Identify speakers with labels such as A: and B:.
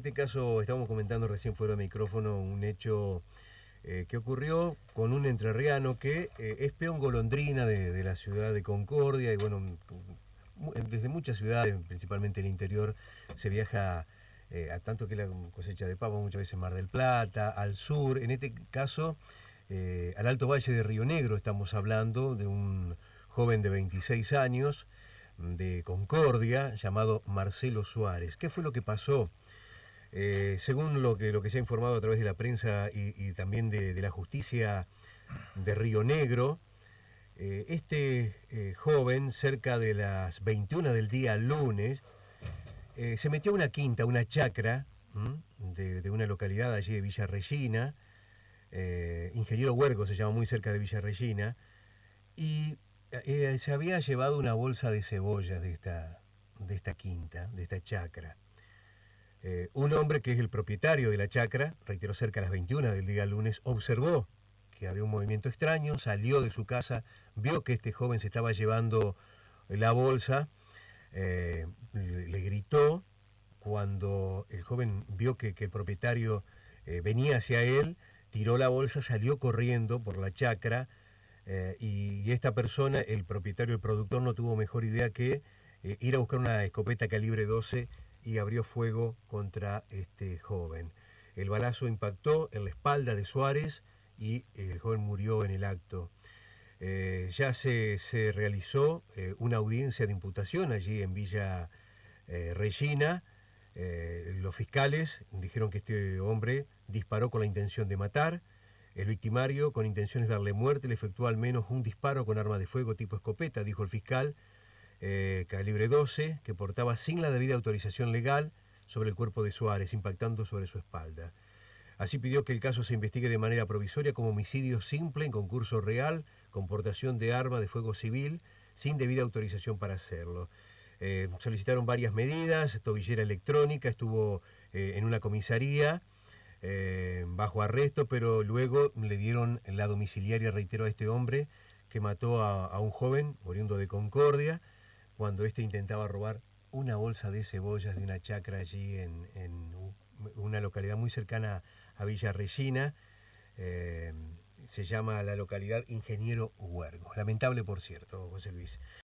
A: este caso estamos comentando recién fuera de micrófono un hecho que ocurrió con un entrerriano que es peón golondrina de la ciudad de Concordia y bueno, desde muchas ciudades, principalmente el interior, se viaja a tanto que la cosecha de papa, muchas veces Mar del Plata, al sur, en este caso al Alto Valle de Río Negro estamos hablando de un joven de 26 años de Concordia llamado Marcelo Suárez. ¿Qué fue lo que pasó? Según lo que se ha informado a través de la prensa y también de la justicia de Río Negro, este joven, cerca de las 21 del día lunes, se metió a una quinta, una chacra de una localidad allí de Villa Regina, Ingeniero Huergo se llama, muy cerca de Villa Regina, y se había llevado una bolsa de cebollas de esta quinta, de esta chacra. Un hombre que es el propietario de la chacra, reitero, cerca a las 21 del día lunes, observó que había un movimiento extraño, salió de su casa, vio que este joven se estaba llevando la bolsa, le gritó. Cuando el joven vio que el propietario venía hacia él, tiró la bolsa, salió corriendo por la chacra, y esta persona, el propietario, el productor, no tuvo mejor idea que ir a buscar una escopeta calibre 12 y abrió fuego contra este joven. El balazo impactó en la espalda de Suárez y el joven murió en el acto. Ya se realizó una audiencia de imputación allí en Villa Regina. Los fiscales dijeron que este hombre disparó con la intención de matar. El victimario, con intenciones de darle muerte, le efectuó al menos un disparo con arma de fuego tipo escopeta, dijo el fiscal, calibre 12, que portaba sin la debida autorización legal sobre el cuerpo de Suárez, impactando sobre su espalda. Así pidió que el caso se investigue de manera provisoria como homicidio simple en concurso real, con portación de arma de fuego civil, sin debida autorización para hacerlo. Solicitaron varias medidas, tobillera electrónica, estuvo en una comisaría bajo arresto, pero luego le dieron la domiciliaria, reitero, a este hombre que mató a un joven oriundo de Concordia cuando éste intentaba robar una bolsa de cebollas de una chacra allí en una localidad muy cercana a Villa Regina. Se llama la localidad Ingeniero Huergo. Lamentable, por cierto, José Luis.